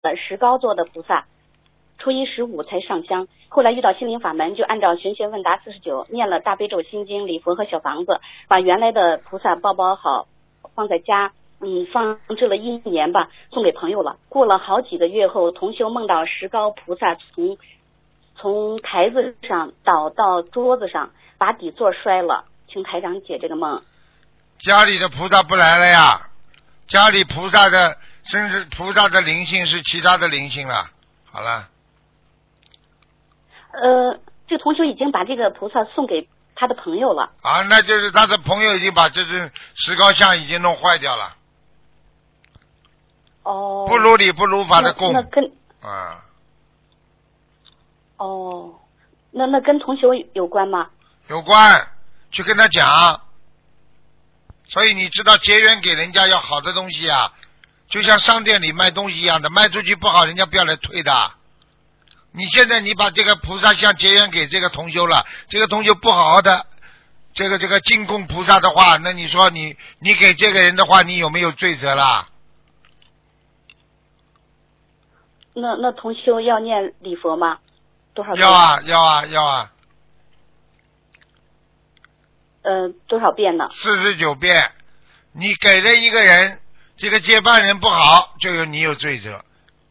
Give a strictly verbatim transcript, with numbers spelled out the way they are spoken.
石膏做的菩萨，初一十五才上香。后来遇到心灵法门，就按照玄学问答四十九念了大悲咒、心经、礼佛和小房子，把原来的菩萨包包好，放在家，嗯，放置了一年吧，送给朋友了。过了好几个月后，同修梦到石膏菩萨从从台子上倒到桌子上，把底座摔了，请台长解这个梦。 家里的菩萨不来了呀，家里菩萨的甚至菩萨的灵性是其他的灵性了。好了。 呃，这个同学已经把这个菩萨送给他的朋友了。 啊，那就是他的朋友已经把这只石膏像已经弄坏掉了。 哦。 不如理不如法的供。 那, 那跟啊。 哦，那那跟同学有关吗？ 有关，去跟他讲。所以你知道结缘给人家要好的东西啊，就像商店里卖东西一样的，卖出去不好，人家不要来退的。你现在你把这个菩萨像结缘给这个同修了，这个同修不好好的这个这个进供菩萨的话，那你说你你给这个人的话，你有没有罪责啦？ 那那同修要念礼佛吗？多少遍？ 要啊要啊要啊。 呃，多少遍呢？ 四十九遍。你给了一个人，这个接班人不好，就有你有罪责。